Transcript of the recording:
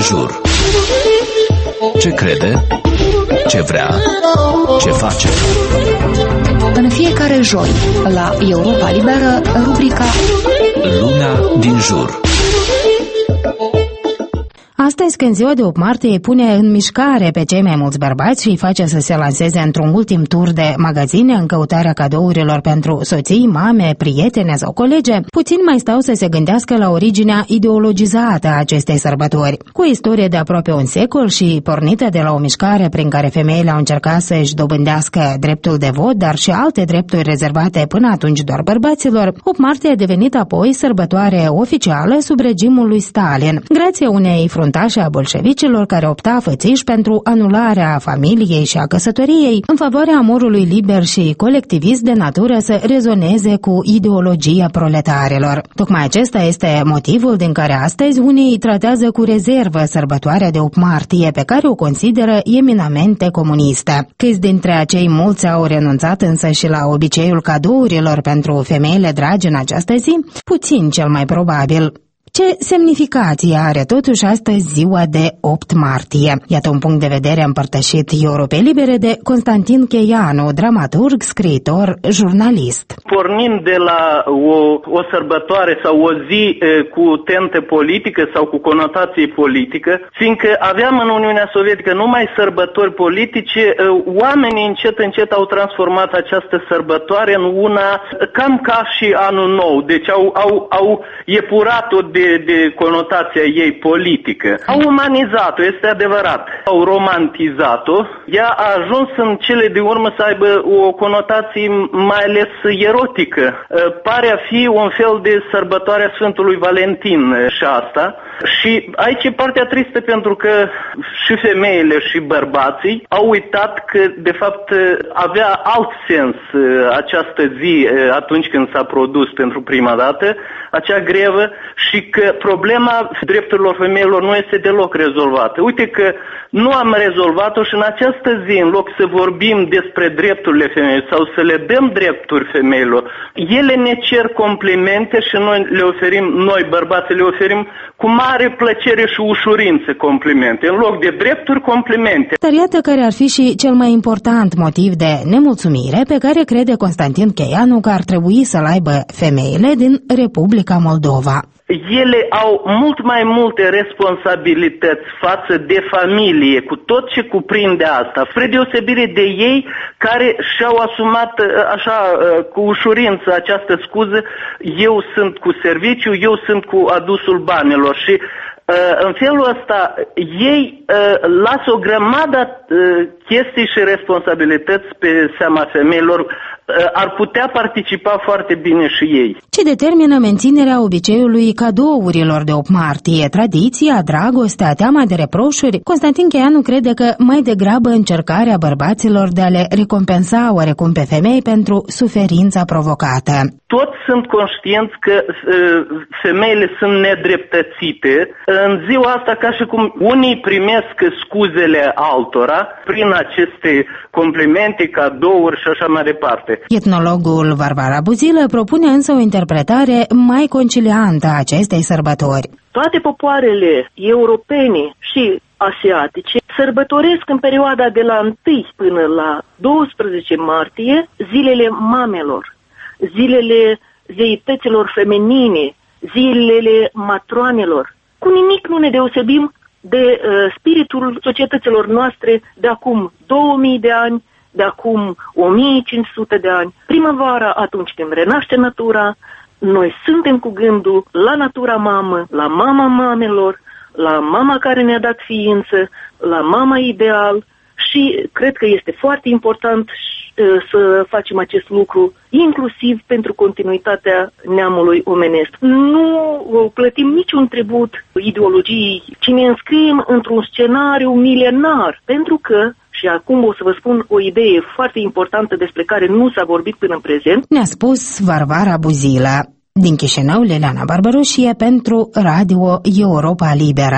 jur. Ce crede, ce vrea, ce face. În fiecare joi, la Europa Liberă, rubrica Lumea din jur. Astăzi, când ziua de 8 martie îi pune în mișcare pe cei mai mulți bărbați și îi face să se lanseze într-un ultim tur de magazine în căutarea cadourilor pentru soții, mame, prietene sau colege, puțin mai stau să se gândească la originea ideologizată a acestei sărbători. Cu o istorie de aproape un secol și pornită de la o mișcare prin care femeile au încercat să-și dobândească dreptul de vot, dar și alte drepturi rezervate până atunci doar bărbaților, 8 martie a devenit apoi sărbătoare oficială sub regimul lui Stalin, grație unei fruntașe a bolșevicilor care opta fățiș pentru anularea familiei și a căsătoriei în favoarea amorului liber și colectivist de natură să rezoneze cu ideologia proletarilor. Tocmai acesta este motivul din care astăzi unii tratează cu rezervă sărbătoarea de 8 martie, pe care o consideră eminamente comunistă. Câți dintre acei mulți au renunțat însă și la obiceiul cadourilor pentru femeile dragi în această zi? Puțin cel mai probabil. Ce semnificație are totuși astăzi ziua de 8 martie? Iată un punct de vedere împărtășit Europei Libere de Constantin Cheianu, dramaturg, scriitor, jurnalist. Pornind de la o sărbătoare sau o zi cu tentă politică sau cu conotație politică, fiindcă aveam în Uniunea Sovietică numai sărbători politice, oamenii încet au transformat această sărbătoare în una cam ca și Anul Nou. Deci au epurat-o de conotația ei politică. Au umanizat-o, este adevărat. Au romantizat-o. Ea a ajuns în cele de urmă să aibă o conotație mai ales erotică. Pare a fi un fel de sărbătoare a Sfântului Valentin și asta. Și aici e partea tristă, pentru că și femeile și bărbații au uitat că de fapt avea alt sens această zi atunci când s-a produs pentru prima dată acea grevă și că problema drepturilor femeilor nu este deloc rezolvată. Uite că nu am rezolvat-o și în această zi, în loc să vorbim despre drepturile femeilor sau să le dăm drepturi femeilor, ele ne cer complimente și noi le oferim, noi bărbații le oferim cu mare plăcere și ușurință complimente, în loc de drepturi, complimente. Dar iată care ar fi și cel mai important motiv de nemulțumire pe care crede Constantin Cheianu că ar trebui să-l aibă femeile din Republica Moldova. Ele au mult mai multe responsabilități față de familie, cu tot ce cuprinde asta, spre deosebire de ei care și-au asumat așa cu ușurință această scuză: eu sunt cu serviciu, eu sunt cu adusul banilor. Și în felul ăsta ei lasă o grămadă chestii și responsabilități pe seama femeilor. Ar putea participa foarte bine și ei. Ce determină menținerea obiceiului cadourilor de 8 martie? Tradiția, dragostea, teama de reproșuri? Constantin Cheianu crede că mai degrabă încercarea bărbaților de a le recompensa oarecum pe femei pentru suferința provocată. Toți sunt conștienți că femeile sunt nedreptățite. În ziua asta, ca și cum unii primesc scuzele altora prin aceste complimente, cadouri și așa mai departe. Etnologul Varvara Buzilă propune însă o interpretare mai conciliantă a acestei sărbători. Toate popoarele europene și asiatice sărbătoresc în perioada de la 1 până la 12 martie zilele mamelor, zilele zeităților feminine, zilele matroanelor. Cu nimic nu ne deosebim de spiritul societăților noastre de acum 2000 de ani, de acum 1500 de ani. Primăvara, atunci când renaște natura, noi suntem cu gândul la natura mamă, la mama mamelor, la mama care ne-a dat ființă, la mama ideal și cred că este foarte important să facem acest lucru, inclusiv pentru continuitatea neamului omenesc. Nu plătim niciun tribut ideologiei, ci ne înscriem într-un scenariu milenar, pentru că, și acum o să vă spun o idee foarte importantă despre care nu s-a vorbit până în prezent, ne-a spus Varvara Buzilă. Din Chișinău, Liliana Barbaroșie pentru Radio Europa Liberă.